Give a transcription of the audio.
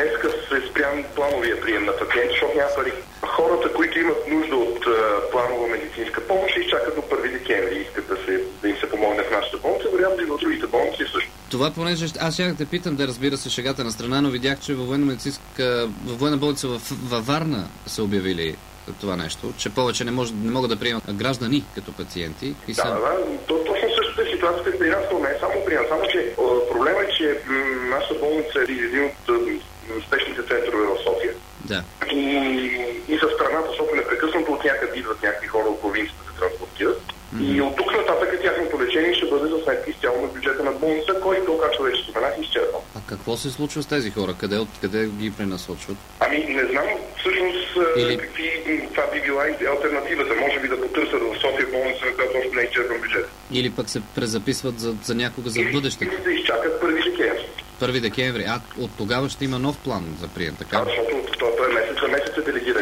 днеска се спрям плановия прием на пациенти, защото няма пари. Хората, които имат нужда от планова медицинска помощ, изчакат до 1 декември и искат да им се помогне в нашата болница, вероятно и в другите болници също. Това, понеже аз ще те питам, да, разбира се, шегата на страна, но видях, че във военна болница във Варна са обявили това нещо, че повече не могат да приемат граждани като пациенти. И Точно същата е ситуацията при нас, но не е само при нас. Само, че проблемът е, че нашата болница е един от спешните центрове в София. Да. И за страната, защото непрекъснато от някъде идват някакви хора от провинцията да се транспортират. И от тук нататък тяхното лечение ще бъде за сметка изцяло на бюджета на болница, който, както вече споменах, изчерпан. А какво се случва с тези хора? Къде ги пренасочват? Не знам всъщност това би била алтернативата. Може би да потърсят в София болница, на която още не е изчерпан бюджет. Или пък се презаписват за някога за бъдещето. Или да изчакат 1 декември. 1 декември. От тогава ще има нов план за прием, така? Защото този месец е делегиран